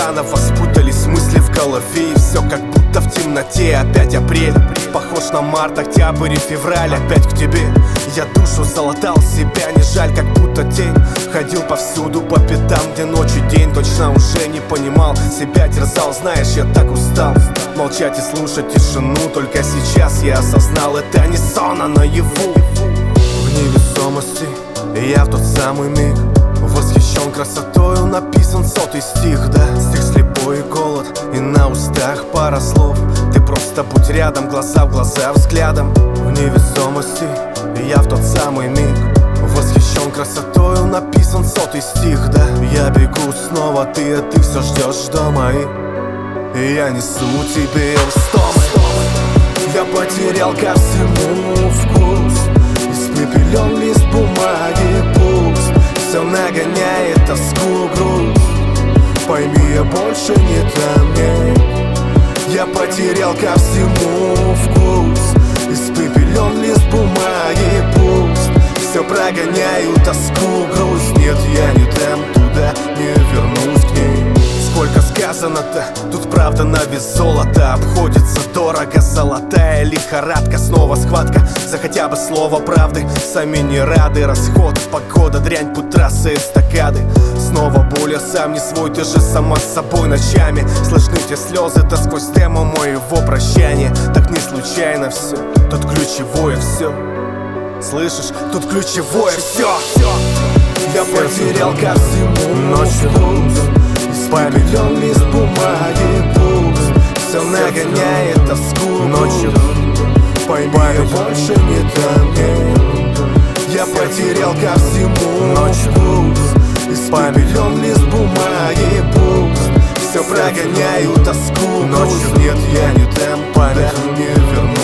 заново спутались мысли в голове, и все как будто в темноте. Опять апрель, похож на март, октябрь и февраль. Опять к тебе, я душу залатал, себя не жаль, как будто тень. Ходил повсюду по пятам, где ночь и день. Точно уже не понимал, себя терзал. Знаешь, я так устал молчать и слушать тишину. Только сейчас я осознал, это не сон, а наяву. В невесомости я в тот самый миг восхищен красотою, написан сотый стих. Да, стих слепой и голод, и на устах пара слов. Ты просто будь рядом, глаза в глаза взглядом. В невесомости я в тот самый миг восхищен красотою, написан сотый стих. Да, я бегу снова, а ты все ждешь дома. И я несу тебе истомы. Я потерял ко всему вкус, испепелен лист бумаги пуст. Все нагоняет тоску, грусть. Пойми, я больше не там, нет. Я потерял ко всему вкус, испепелен лист бумаги пуст. Все прогоняю тоску, грусть. Нет, я не там, туда не вернусь к ней. Сколько сказано-то, тут правда на вес золота. Обходится дорого, золотая лихорадка. Снова схватка за хотя бы слово правды. Сами не рады, расход, погода, дрянь, путь трассы, эстакады. Снова боль, я сам не свой, ты же сама с собой ночами. Слышны те слезы, да сквозь тему моего прощания. Так не случайно все, тут ключевое все. Слышишь, тут ключевое все. Я потерял ко всему ночью вкус, испепелен лист бумаги пуст. Все нагоняет тоску ночью. Пойми, я больше не там, нет. Я потерял ко всему ночью вкус, испепелен лист бумаги пуст. Все прогоняю тоску ночью. Нет, я не там, туда не вернусь.